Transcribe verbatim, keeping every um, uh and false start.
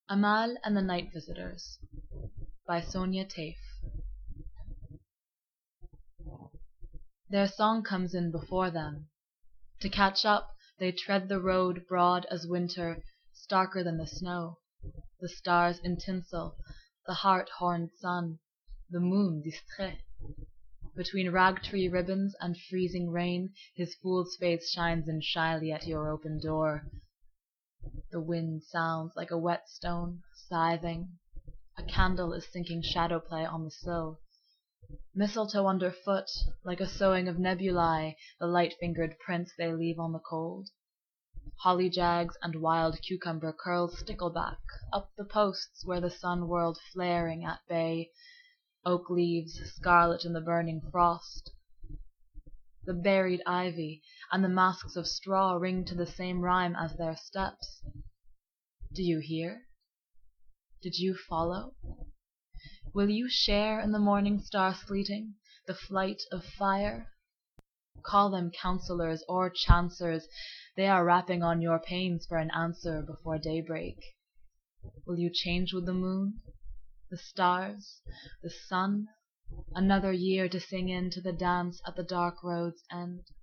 Amal and the Night Visitors by Sonia Taaffe. Their song comes in before them. To catch up, they tread the road broad as winter, starker than the snow. The stars in tinsel, the heart-horned sun, the moon distrait. Between rag-tree ribbons and freezing rain, his fool's face shines in shyly at your open door. The wind sounds like a whetstone, scything. A candle is sinking shadow play on the sill. Mistletoe underfoot, like a sowing of nebulae, the light-fingered prints they leave on the cold. Holly-jags and wild cucumber curls stickleback up the posts where the sun whirled flaring at bay. Oak leaves scarlet in the burning frost. The buried ivy and the masks of straw ring to the same rhyme as their steps. Do you hear? Did you follow? Will you share in the morning star sleeting, the flight of fire? Call them counselors or chancers, they are rapping on your panes for an answer before daybreak. Will you change with the moon, the stars, the sun, another year to sing in to the dance at the dark road's end?